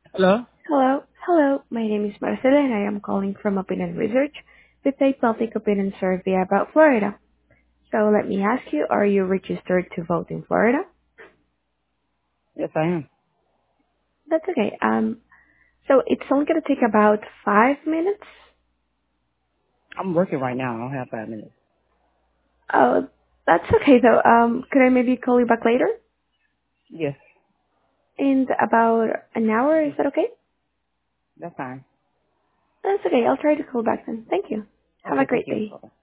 Hello? Hello. My name is Marcela, and I am calling from Opinion Research with a public opinion survey about Florida. So let me ask you, are you registered to vote in Florida? Yes, I am. That's okay. So it's only gonna take about 5 minutes. I'm working right now. I don't have 5 minutes. Oh, that's okay though. Could I maybe call you back later? Yes, In about an hour, is that okay? that's fine. That's okay. I'll try to call back then. Thank you. Have a Okay, thank great you. day. Bye-bye.